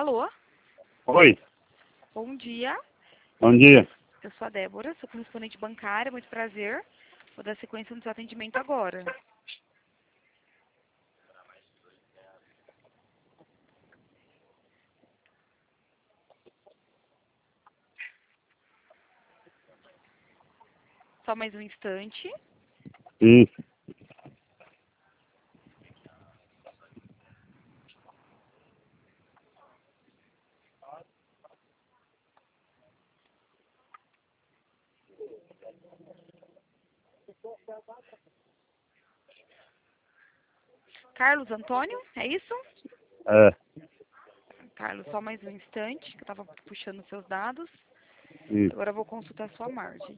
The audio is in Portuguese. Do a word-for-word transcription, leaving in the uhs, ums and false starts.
Alô? Oi, Bom dia. bom dia. Eu sou a Débora, sou correspondente bancária, muito prazer. Vou dar sequência no seu atendimento agora. Só mais um instante. Sim. Carlos Antônio, é isso? É, Carlos, só mais um instante, que eu estava puxando seus dados. sim. Agora eu vou consultar a sua margem.